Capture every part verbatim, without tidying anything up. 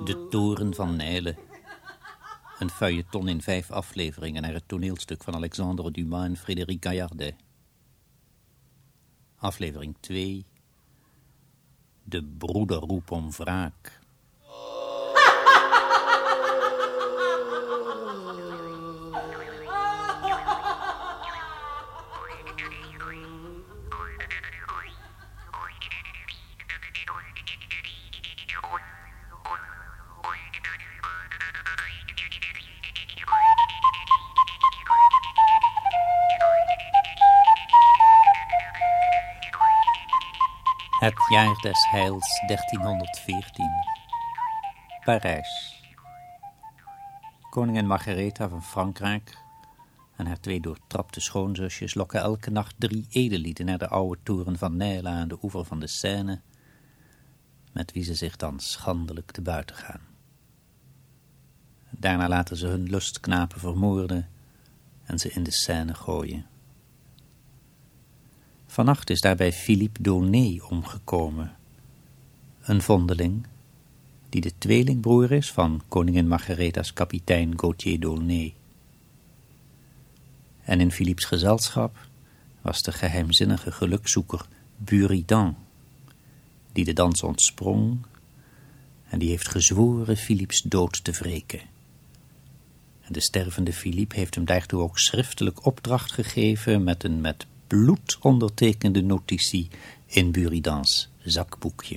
De Toren van Nesle. Een feuilleton in vijf afleveringen naar het toneelstuk van Alexandre Dumas en Frédéric Gaillardet. Aflevering twee. De broeder roept om wraak. Het jaar des heils dertienhonderdveertien. Parijs. Koningin Margaretha van Frankrijk en haar twee doortrapte schoonzusjes lokken elke nacht drie edellieden naar de oude toren van Nesle aan de oever van de Seine, met wie ze zich dan schandelijk te buiten gaan. Daarna laten ze hun lustknapen vermoorden en ze in de Seine gooien. Vannacht is daarbij Philippe d'Aulnay omgekomen, een vondeling die de tweelingbroer is van koningin Margaretha's kapitein Gauthier d'Aulnay. En in Philippe's gezelschap was de geheimzinnige gelukzoeker Buridan, die de dans ontsprong en die heeft gezworen Philippe's dood te wreken. En de stervende Philippe heeft hem daartoe ook schriftelijk opdracht gegeven met een met bloed ondertekende notitie in Buridans zakboekje.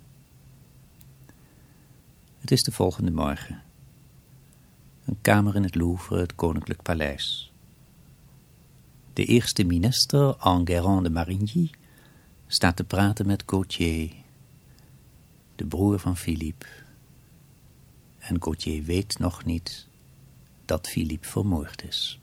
Het is de volgende morgen. Een kamer in het Louvre, het Koninklijk Paleis. De eerste minister, Enguerrand de Marigny, staat te praten met Gauthier, de broer van Philippe. En Gauthier weet nog niet dat Philippe vermoord is.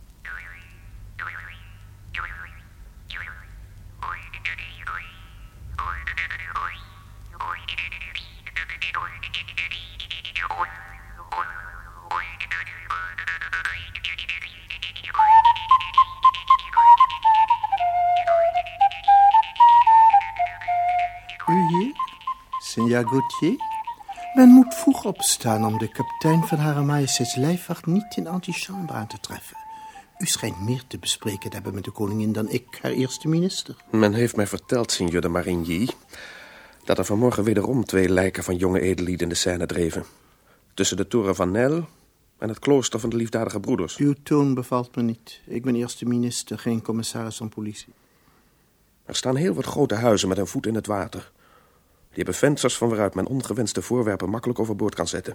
U hier, Seigneur Gauthier? Men moet vroeg opstaan om de kapitein van Hare Majesteits lijfwacht niet in antichambre aan te treffen. U schijnt meer te bespreken te hebben met de koningin dan ik, haar eerste minister. Men heeft mij verteld, Signor de Marigny, dat er vanmorgen wederom twee lijken van jonge edellieden in de Seine dreven. Tussen de toren van Nesle en het klooster van de liefdadige broeders. Uw toon bevalt me niet. Ik ben eerste minister, geen commissaris van politie. Er staan heel wat grote huizen met een voet in het water. Die hebben vensters van waaruit men ongewenste voorwerpen makkelijk overboord kan zetten.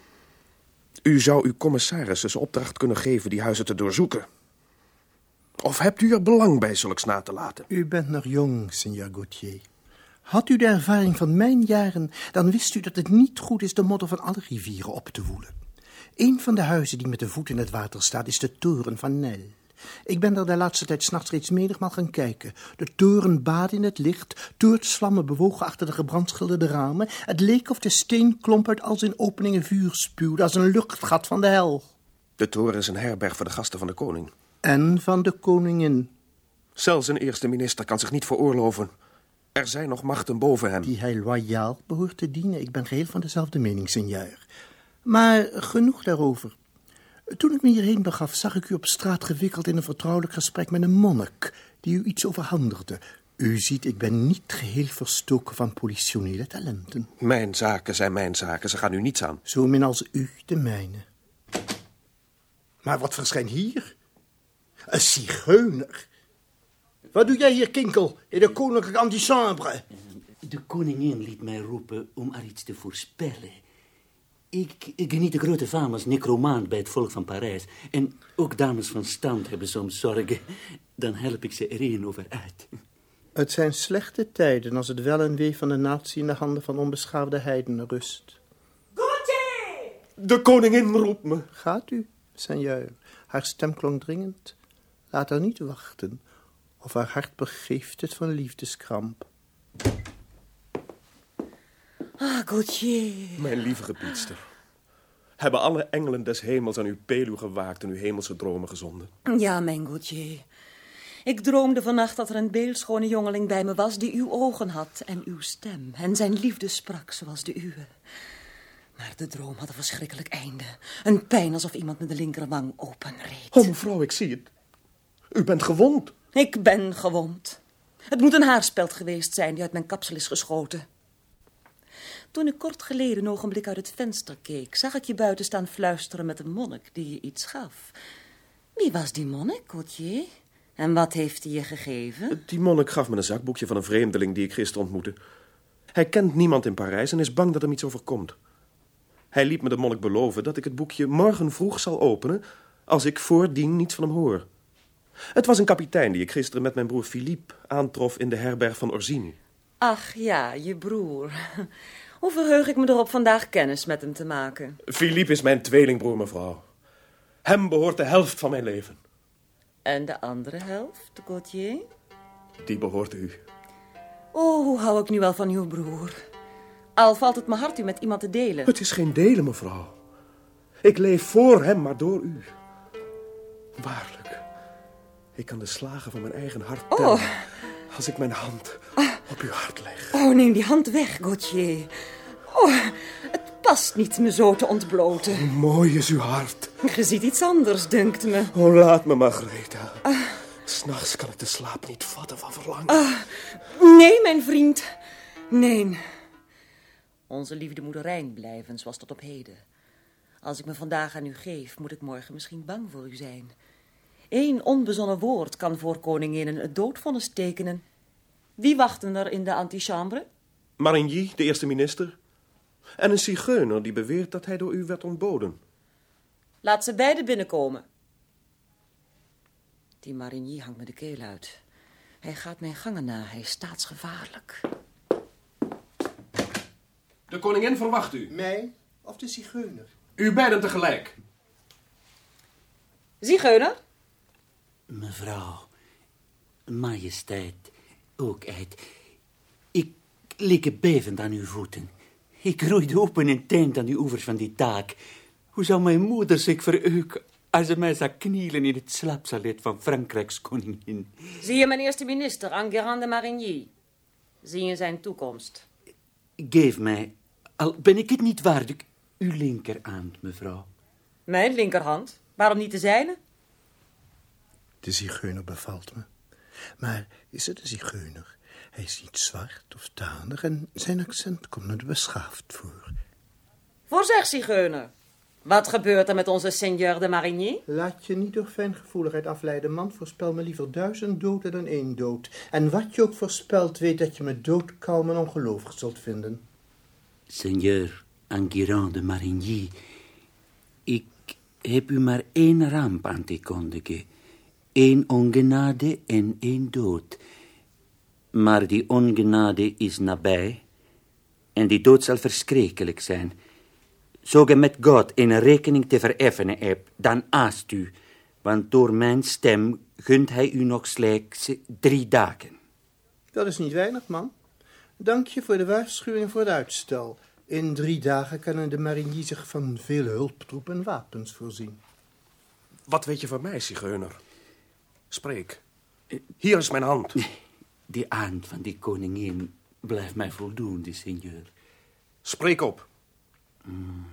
U zou uw commissaris dus opdracht kunnen geven die huizen te doorzoeken. Of hebt u er belang bij zulks na te laten? U bent nog jong, Seigneur Gauthier. Had u de ervaring van mijn jaren, dan wist u dat het niet goed is de modder van alle rivieren op te woelen. Een van de huizen die met de voet in het water staat is de toren van Nesle. Ik ben er de laatste tijd 's nachts reeds menigmaal gaan kijken. De toren baadde in het licht, toortsvlammen bewogen achter de gebrandschilderde ramen. Het leek of de steenklomp uit al zijn openingen vuur spuwde als een luchtgat van de hel. De toren is een herberg voor de gasten van de koning. En van de koningin. Zelfs een eerste minister kan zich niet veroorloven. Er zijn nog machten boven hem. Die hij loyaal behoort te dienen. Ik ben geheel van dezelfde mening, seigneur. Maar genoeg daarover. Toen ik me hierheen begaf, zag ik u op straat gewikkeld in een vertrouwelijk gesprek met een monnik, die u iets overhandigde. U ziet, ik ben niet geheel verstoken van politionele talenten. Mijn zaken zijn mijn zaken, ze gaan u niets aan. Zo min als u de mijne. Maar wat verschijnt hier? Een zigeuner. Wat doe jij hier, kinkel, in de koninklijke antichambre? De koningin liet mij roepen om haar iets te voorspellen. Ik, ik geniet de grote faam als necromaant bij het volk van Parijs. En ook dames van stand hebben soms zorgen. Dan help ik ze er een over uit. Het zijn slechte tijden als het wel en wee van de natie in de handen van onbeschaafde heidenen rust. Gauthier! De koningin roept me. Gaat u, seigneur. Haar stem klonk dringend. Laat haar niet wachten, of haar hart begeeft het van liefdeskramp. Ah, Gauthier. Mijn lieve gebiedster. Hebben alle engelen des hemels aan uw peluw gewaakt en uw hemelse dromen gezonden? Ja, mijn Gauthier. Ik droomde vannacht dat er een beeldschone jongeling bij me was die uw ogen had en uw stem en zijn liefde sprak zoals de uwe. Maar de droom had een verschrikkelijk einde. Een pijn alsof iemand met de linkerwang openreed. Oh, mevrouw, ik zie het. U bent gewond. Ik ben gewond. Het moet een haarspeld geweest zijn die uit mijn kapsel is geschoten. Toen ik kort geleden een ogenblik uit het venster keek, zag ik je buiten staan fluisteren met een monnik die je iets gaf. Wie was die monnik, Gauthier? En wat heeft hij je gegeven? Die monnik gaf me een zakboekje van een vreemdeling die ik gisteren ontmoette. Hij kent niemand in Parijs en is bang dat hem iets overkomt. Hij liet me de monnik beloven dat ik het boekje morgen vroeg zal openen als ik voordien niets van hem hoor. Het was een kapitein die ik gisteren met mijn broer Philippe aantrof in de herberg van Orsini. Ach ja, je broer. Hoe verheug ik me erop vandaag kennis met hem te maken. Philippe is mijn tweelingbroer, mevrouw. Hem behoort de helft van mijn leven. En de andere helft, Gauthier? Die behoort u. Oh, hoe hou ik nu wel van uw broer. Al valt het me hard u met iemand te delen. Het is geen delen, mevrouw. Ik leef voor hem, maar door u. Waarlijk. Ik kan de slagen van mijn eigen hart tellen. Oh. Als ik mijn hand op uw hart leg. Oh, neem die hand weg, Gauthier. Oh, het past niet me zo te ontbloten. Hoe mooi is uw hart. Je ziet iets anders, dunkt me. Oh, laat me, Margaretha. Uh. 'S Nachts kan ik de slaap niet vatten van verlangen. Uh, nee, mijn vriend. Nee. Onze liefde moet rein blijven, zoals tot op heden. Als ik me vandaag aan u geef, moet ik morgen misschien bang voor u zijn. Eén onbezonnen woord kan voor koninginnen het doodvonnis tekenen. Wie wachten er in de antichambre? Marigny, de eerste minister. En een zigeuner die beweert dat hij door u werd ontboden. Laat ze beiden binnenkomen. Die Marigny hangt me de keel uit. Hij gaat mijn gangen na, hij is staatsgevaarlijk. De koningin verwacht u. Mij of de zigeuner? U beiden tegelijk. Zigeuner? Mevrouw, majesteit, ook uit. Ik lig bevend aan uw voeten. Ik roeide open en teent aan de oevers van die taak. Hoe zou mijn moeder zich verheugen als ze mij zag knielen in het slaapsalet van Frankrijks koningin? Zie je mijn eerste minister, Enguerrand de Marigny? Zie je zijn toekomst? Geef mij, al ben ik het niet waardig, uw linkerhand, mevrouw. Mijn linkerhand? Waarom niet de zijne? De zigeuner bevalt me. Maar is het een zigeuner? Hij is niet zwart of tanig en zijn accent komt me beschaafd voor. Voorzeg, zigeuner. Wat gebeurt er met onze seigneur de Marigny? Laat je niet door fijngevoeligheid afleiden, man. Voorspel me liever duizend doden dan één dood. En wat je ook voorspelt, weet dat je me doodkalm en ongelovig zult vinden. Seigneur Enguerrand de Marigny, ik heb u maar één ramp aan te kondigen. Eén ongenade en één dood. Maar die ongenade is nabij en die dood zal verschrikkelijk zijn. Zo ge met God een rekening te vereffenen hebt, dan aast u, want door mijn stem gunt hij u nog slechts drie dagen. Dat is niet weinig, man. Dank je voor de waarschuwing voor het uitstel. In drie dagen kunnen de Marigny zich van veel hulptroepen en wapens voorzien. Wat weet je van mij, zigeuner? Spreek. Hier is mijn hand. De hand van die koningin blijft mij voldoende, seigneur. Spreek op. Mm.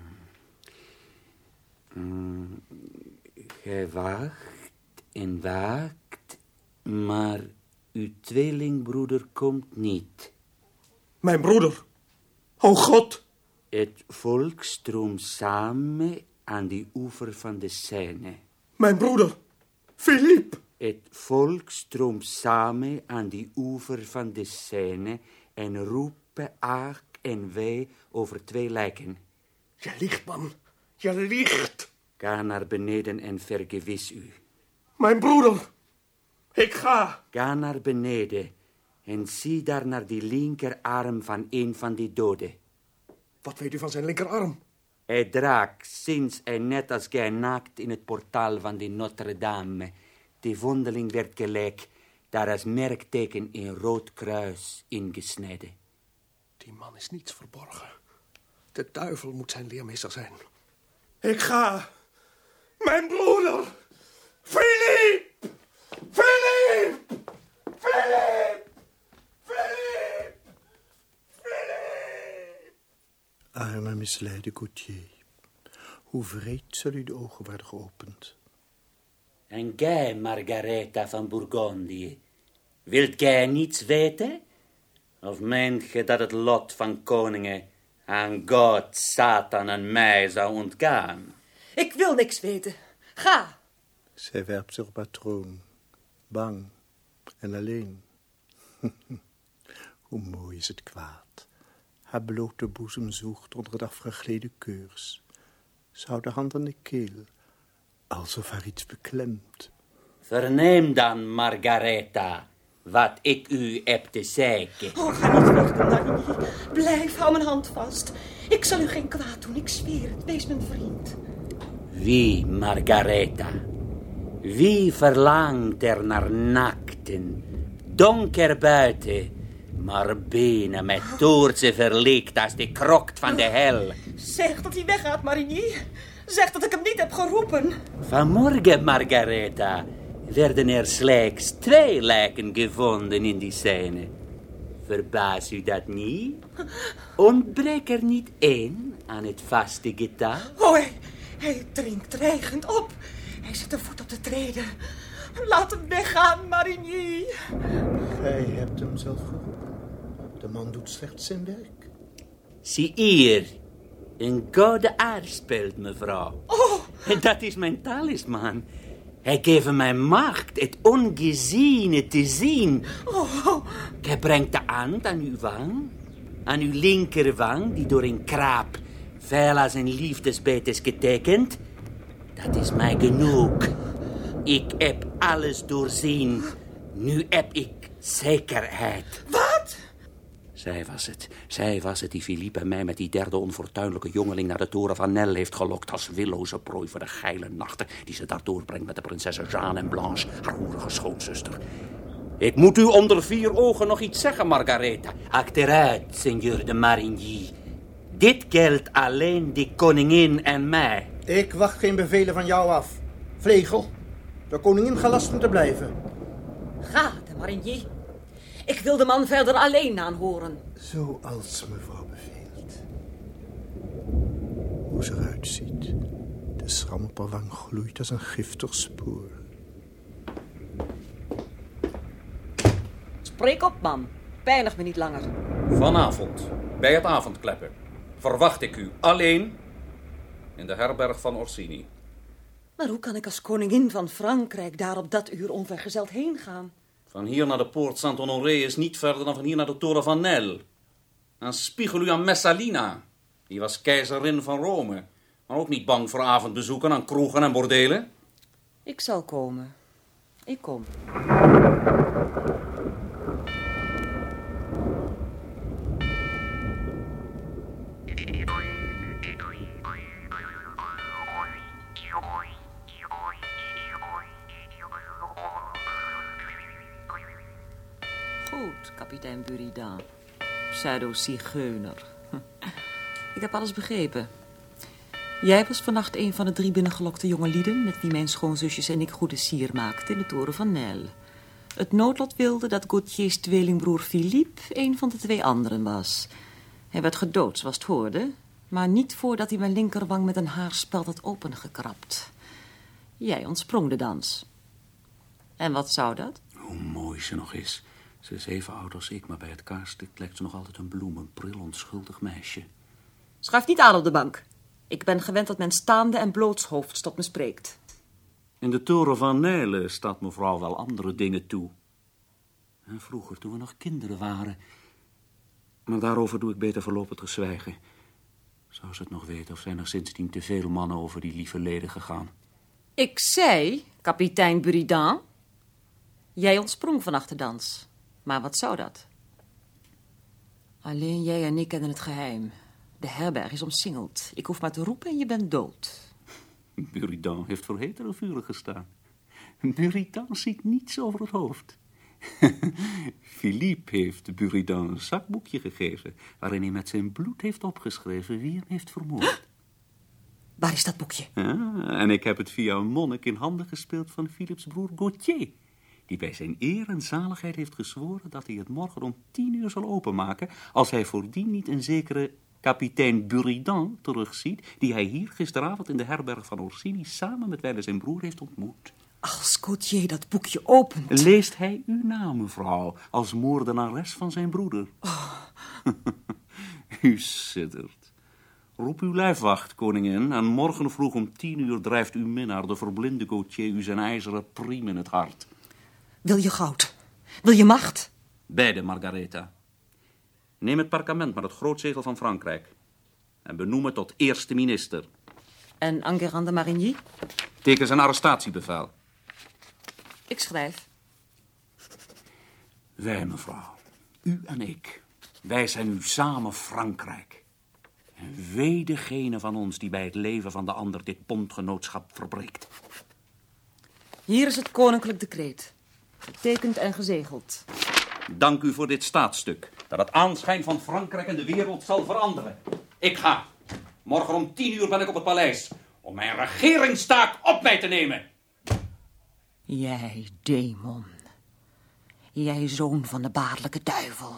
Mm. Gij waagt en waakt, maar uw tweelingbroeder komt niet. Mijn broeder. O God. Het volk stroomt samen aan die oever van de Seine. Mijn broeder. Philippe. Het volk stroomt samen aan die oever van de Seine en roepen aak en wee over twee lijken. Je liegt, man. Je liegt. Ga naar beneden en vergewis u. Mijn broeder. Ik ga. Ga naar beneden en zie daar naar die linkerarm van een van die doden. Wat weet u van zijn linkerarm? Hij draagt, sinds hij net als gij naakt in het portaal van die Notre-Dame, de vondeling werd gelijk, daar als merkteken een rood kruis ingesneden. Die man is niets verborgen. De duivel moet zijn leermeester zijn. Ik ga. Mijn broeder. Philippe! Philippe! Philippe! Philippe! Philippe! Arme misleide Gauthier. Hoe vreed zal u de ogen worden geopend. En gij, Margaretha van Bourgondië, wilt gij niets weten? Of meent ge dat het lot van koningen aan God, Satan en mij zou ontgaan? Ik wil niks weten. Ga. Zij werpt zich op haar troon, bang en alleen. Hoe mooi is het kwaad. Haar blote boezem zoegt onder het afgegleden keurs. Ze houdt de hand aan de keel, alsof haar iets beklemt. Verneem dan, Margaretha, wat ik u heb te zeiken. Oh, ga niet weg, Marigny. Blijf, hou mijn hand vast. Ik zal u geen kwaad doen, ik zweer het. Wees mijn vriend. Wie, Margaretha? Wie verlangt er naar nakten, donker buiten, maar benen met toortsen verlicht als de krokt van de hel? Zeg dat hij weggaat, Marigny. Zeg dat ik hem niet heb geroepen. Vanmorgen, Margaretha, werden er slechts twee lijken gevonden in die scène. Verbaast u dat niet? Ontbreekt er niet één aan het vaste getal? Oh, hij, hij dringt dreigend op. Hij zet de voet op de treden. Laat hem weggaan, Marigny. Gij hebt hem zelf geroepen. De man doet slechts zijn werk. Zie hier, een gouden aar speelt, mevrouw. Oh. En dat is mijn talisman. Hij geeft mij macht, het ongeziene te zien. Oh. Hij brengt de hand aan uw wang, aan uw linkerwang, die door een kraap veel als een liefdesbeet is getekend. Dat is mij genoeg. Ik heb alles doorzien. Nu heb ik zekerheid. Wat? Zij was het. Zij was het die Philippe en mij met die derde onfortuinlijke jongeling naar de toren van Nel heeft gelokt als willoze prooi voor de geile nachten die ze daar doorbrengt met de prinsessen Jeanne en Blanche, haar hoerige schoonzuster. Ik moet u onder vier ogen nog iets zeggen, Margaretha. Achteruit, seigneur de Marigny. Dit geldt alleen de koningin en mij. Ik wacht geen bevelen van jou af. Vlegel, de koningin gelast moeten blijven. Ga, de Marigny. Ik wil de man verder alleen aanhoren. Zoals mevrouw beveelt. Hoe ze eruit ziet. De schram op haar wang gloeit als een giftig spoor. Spreek op, man. Pijnig me niet langer. Vanavond, bij het avondkleppen, verwacht ik u alleen in de herberg van Orsini. Maar hoe kan ik als koningin van Frankrijk daar op dat uur onvergezeld heen gaan? Van hier naar de poort Saint-Honoré is niet verder dan van hier naar de toren van Nel. En spiegel u aan Messalina. Die was keizerin van Rome. Maar ook niet bang voor avondbezoeken aan kroegen en bordelen. Ik zal komen. Ik kom. Goed, kapitein Buridan. Pseudo-zigeuner. Ik heb alles begrepen. Jij was vannacht een van de drie binnengelokte jonge lieden met wie mijn schoonzusjes en ik goede sier maakten in de toren van Nel. Het noodlot wilde dat Gauthiers tweelingbroer Philippe een van de twee anderen was. Hij werd gedood, zoals het hoorde, maar niet voordat hij mijn linkerwang met een haarspeld had opengekrapt. Jij ontsprong de dans. En wat zou dat? Hoe mooi ze nog is. Ze is even oud als ik, maar bij het kaarslicht lijkt ze nog altijd een bloem, een pril, onschuldig meisje. Schuif niet aan op de bank. Ik ben gewend dat men staande en blootshoofds tot me spreekt. In de toren van Nijle staat mevrouw wel andere dingen toe. En vroeger, toen we nog kinderen waren. Maar daarover doe ik beter voorlopig te zwijgen. Zou ze het nog weten of zijn er sindsdien te veel mannen over die lieve leden gegaan? Ik zei, kapitein Buridan, jij ontsprong vannacht de dans. Maar wat zou dat? Alleen jij en ik kennen het geheim. De herberg is omsingeld. Ik hoef maar te roepen en je bent dood. Buridan heeft voor hetere vuren gestaan. Buridan ziet niets over het hoofd. Philippe heeft Buridan een zakboekje gegeven, waarin hij met zijn bloed heeft opgeschreven wie hem heeft vermoord. Waar is dat boekje? Ja, en ik heb het via een monnik in handen gespeeld van Philips broer Gauthier, die bij zijn eer en zaligheid heeft gezworen dat hij het morgen om tien uur zal openmaken, als hij voordien niet een zekere kapitein Buridan terugziet, die hij hier gisteravond in de herberg van Orsini samen met wijlen zijn broer heeft ontmoet. Als Gauthier dat boekje opent... Leest hij uw naam, mevrouw, als moordenares van zijn broeder. Oh. U siddert. Roep uw lijfwacht, koningin, en morgen vroeg om tien uur drijft uw minnaar, de verblinde Gauthier, u zijn ijzeren priem in het hart. Wil je goud? Wil je macht? Beide, Margaretha. Neem het perkament met het grootzegel van Frankrijk en benoem het tot eerste minister. En Enguerrand de Marigny? Teken zijn arrestatiebevel. Ik schrijf. Wij, mevrouw, u en ik, wij zijn nu samen Frankrijk. En wee degene van ons die bij het leven van de ander dit bondgenootschap verbreekt. Hier is het koninklijk decreet. Getekend en gezegeld. Dank u voor dit staatsstuk, dat het aanschijn van Frankrijk en de wereld zal veranderen. Ik ga. Morgen om tien uur ben ik op het paleis om mijn regeringstaak op mij te nemen. Jij, demon. Jij, zoon van de baarlijke duivel.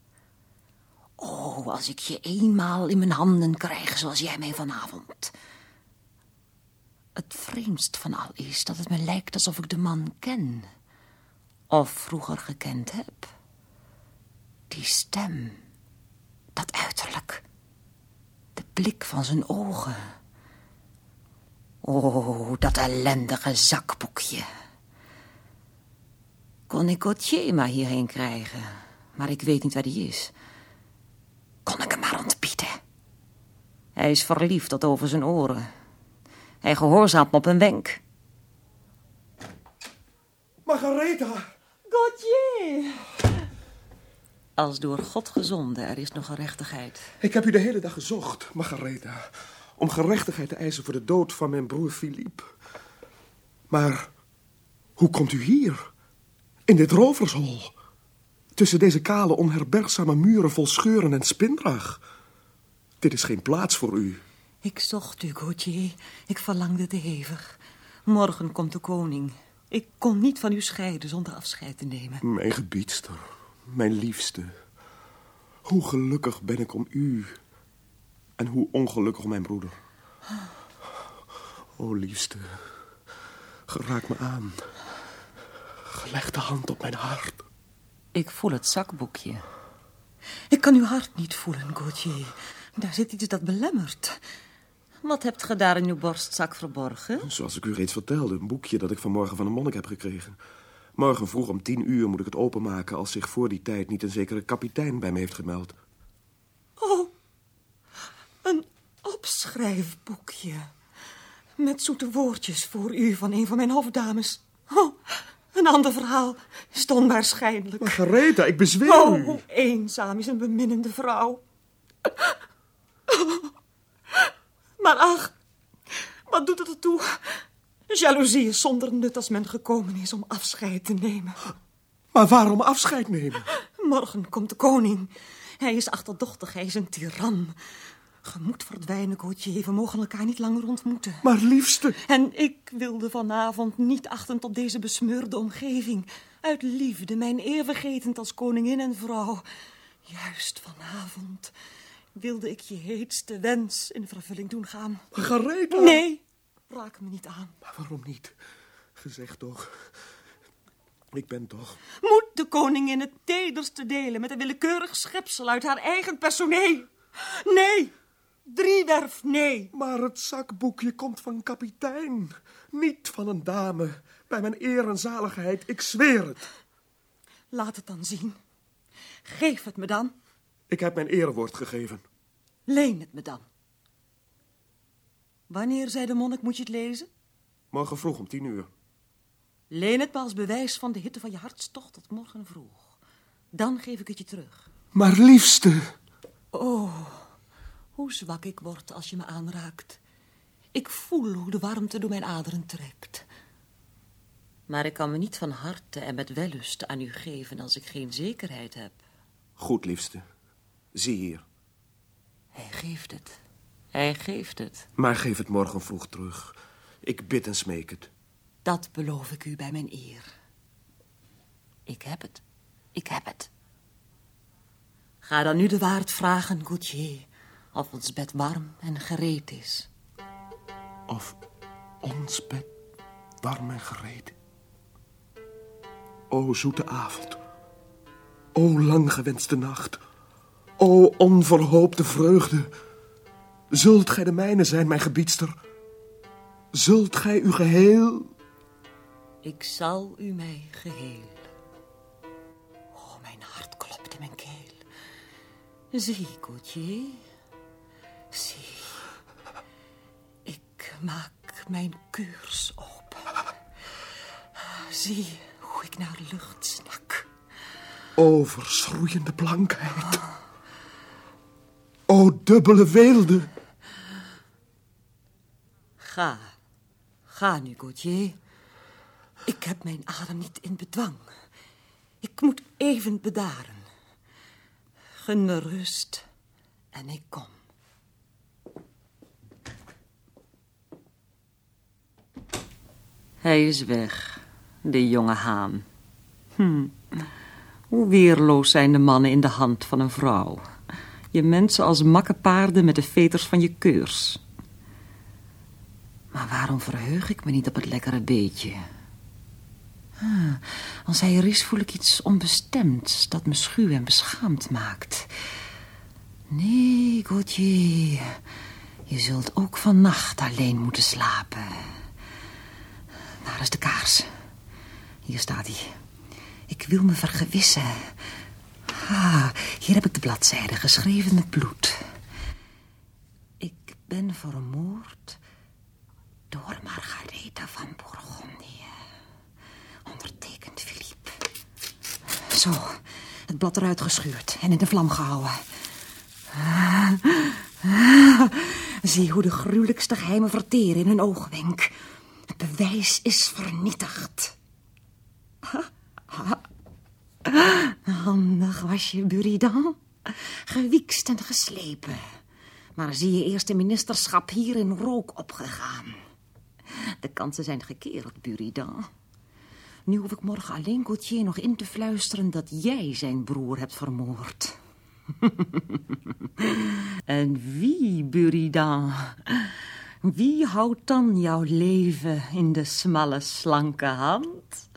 Oh, als ik je eenmaal in mijn handen krijg zoals jij mij vanavond. Het vreemdst van al is dat het me lijkt alsof ik de man ken. Of vroeger gekend heb. Die stem. Dat uiterlijk. De blik van zijn ogen. Oh, dat ellendige zakboekje. Kon ik Gauthier maar hierheen krijgen. Maar ik weet niet waar die is. Kon ik hem maar ontbieden. Hij is verliefd tot over zijn oren. Hij gehoorzaamt me op een wenk. Margaretha! Gauthier! Als door God gezonden, er is nog gerechtigheid. Ik heb u de hele dag gezocht, Margaretha, om gerechtigheid te eisen voor de dood van mijn broer Philippe. Maar hoe komt u hier? In dit rovershol? Tussen deze kale, onherbergzame muren vol scheuren en spinrag. Dit is geen plaats voor u. Ik zocht u, Gauthier. Ik verlangde te hevig. Morgen komt de koning. Ik kon niet van u scheiden zonder afscheid te nemen. Mijn gebiedster, mijn liefste. Hoe gelukkig ben ik om u. En hoe ongelukkig om mijn broeder. O, liefste. Geraak me aan. Leg de hand op mijn hart. Ik voel het zakboekje. Ik kan uw hart niet voelen, Gauthier. Daar zit iets dat belemmert. Wat hebt ge daar in uw borstzak verborgen? Zoals ik u reeds vertelde, een boekje dat ik vanmorgen van een monnik heb gekregen. Morgen vroeg om tien uur moet ik het openmaken als zich voor die tijd niet een zekere kapitein bij me heeft gemeld. Oh, een opschrijfboekje. Met zoete woordjes voor u van een van mijn hofdames. Oh, een ander verhaal is het onwaarschijnlijk. Margaretha, ik bezweer Oh, u. hoe eenzaam is een beminnende vrouw. Maar ach, wat doet het ertoe? Jaloezie is zonder nut als men gekomen is om afscheid te nemen. Maar waarom afscheid nemen? Morgen komt de koning. Hij is achterdochtig, hij is een tiran. Ge moet verdwijnen, Gauthier, we mogen elkaar niet langer ontmoeten. Maar liefste... En ik wilde vanavond niet achtend op deze besmeurde omgeving. Uit liefde, mijn eer vergetend als koningin en vrouw. Juist vanavond wilde ik je heetste wens in vervulling doen gaan. Margaretha! Nee, raak me niet aan. Maar waarom niet? Gezegd toch. Ik ben toch... Moet de koningin het tederste delen met een willekeurig schepsel uit haar eigen personeel? Nee, driewerf, nee. Maar het zakboekje komt van kapitein. Niet van een dame. Bij mijn eer en zaligheid, ik zweer het. Laat het dan zien. Geef het me dan. Ik heb mijn eerwoord gegeven. Leen het me dan. Wanneer, zei de monnik, moet je het lezen? Morgen vroeg om tien uur. Leen het me als bewijs van de hitte van je hartstocht tot morgen vroeg. Dan geef ik het je terug. Maar liefste... Oh, hoe zwak ik word als je me aanraakt. Ik voel hoe de warmte door mijn aderen trekt. Maar ik kan me niet van harte en met wellust aan u geven als ik geen zekerheid heb. Goed, liefste. Zie hier. Hij geeft het. Hij geeft het. Maar geef het morgen vroeg terug. Ik bid en smeek het. Dat beloof ik u bij mijn eer. Ik heb het. Ik heb het. Ga dan nu de waard vragen, Gauthier, Of ons bed warm en gereed is. Of ons bed warm en gereed. O zoete avond. O lang gewenste nacht. O onverhoopte vreugde. Zult gij de mijne zijn, mijn gebiedster? Zult gij u geheel... Ik zal u mij geheel. Oh, mijn hart klopt in mijn keel. Zie, Gauthier. Zie. Ik maak mijn keurs op. Zie hoe ik naar lucht snak. O verschroeiende blankheid. O dubbele weelde. Ga. Ga nu, Gauthier. Ik heb mijn adem niet in bedwang. Ik moet even bedaren. Gun me rust en ik kom. Hij is weg, de jonge haan. Hm. Hoe weerloos zijn de mannen in de hand van een vrouw. Je mensen als makke paarden met de veters van je keurs. Maar waarom verheug ik me niet op het lekkere beetje? Ah, als hij er is, voel ik iets onbestemds dat me schuw en beschaamd maakt. Nee, Gauthier, je zult ook vannacht alleen moeten slapen. Waar is de kaars? Hier staat hij. Ik wil me vergewissen. Ah, hier heb ik de bladzijde geschreven met bloed. Ik ben vermoord door Margaretha van Bourgondië. Ondertekend Philippe. Zo, het blad eruit gescheurd en in de vlam gehouden. Ah, ah, zie hoe de gruwelijkste geheimen verteren in hun oogwenk. Het bewijs is vernietigd. Ah, ah. Handig was je, Buridan. Gewiekst en geslepen. Maar zie je eerst de ministerschap hier in rook opgegaan. De kansen zijn gekeerd, Buridan. Nu hoef ik morgen alleen Gauthier nog in te fluisteren dat jij zijn broer hebt vermoord. En wie, Buridan? Wie houdt dan jouw leven in de smalle, slanke hand?